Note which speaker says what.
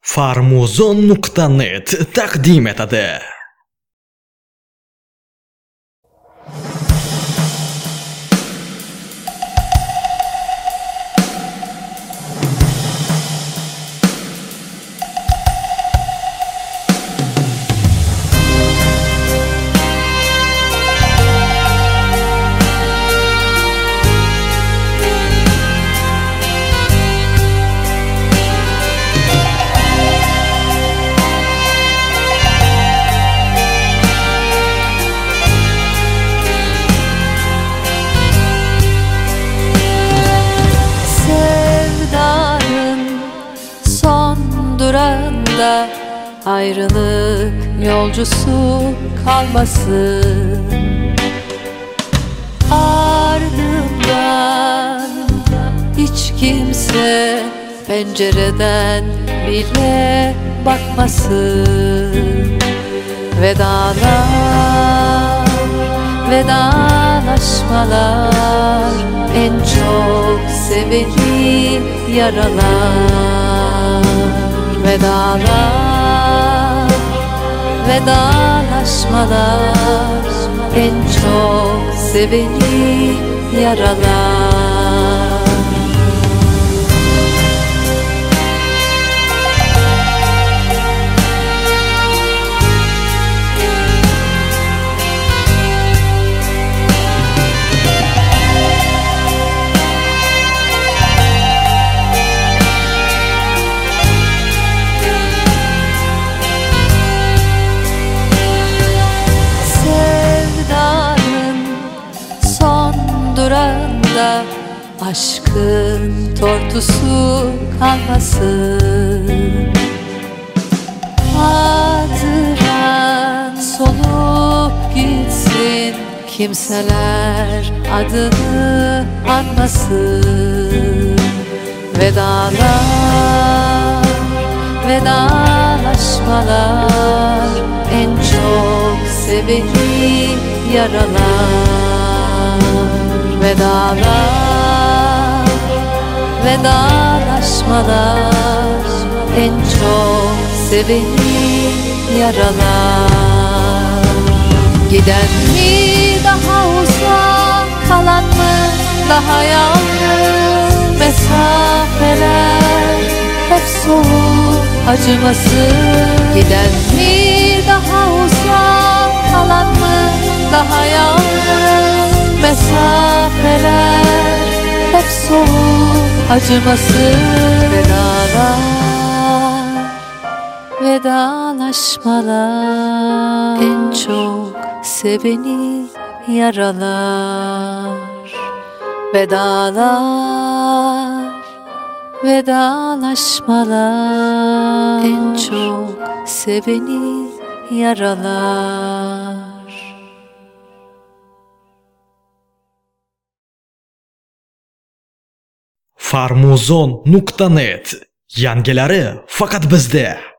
Speaker 1: Farmuzon.net taqdim etadi.
Speaker 2: Duranda ayrılık yolcusu kalmasın. Ardından hiç kimse pencereden bile bakmasın. Vedalar, vedalaşmalar en çok seveni yaralar. Vedalar, vedalaşmalar en çok seveni yaralar. Duranda aşkın tortusu kalmasın. Hatıran solup gitsin, kimseler adını anmasın. Vedalar, vedalaşmalar en çok seveni yaralar. Vedalar, vedalaşmalar en çok seveni yaralar. Giden mi daha uzak, kalan mı daha yalnız? Mesafeler hep soğuk, acımasız. Giden mi daha uzak, kalan mı daha yalnız? Mesafeler hep soğuk, acımasız. Vedalar, vedalaşmalar en çok seveni yaralar. Vedalar, vedalaşmalar en çok seveni yaralar.
Speaker 1: Farmuzon.net yangilari faqat bizda.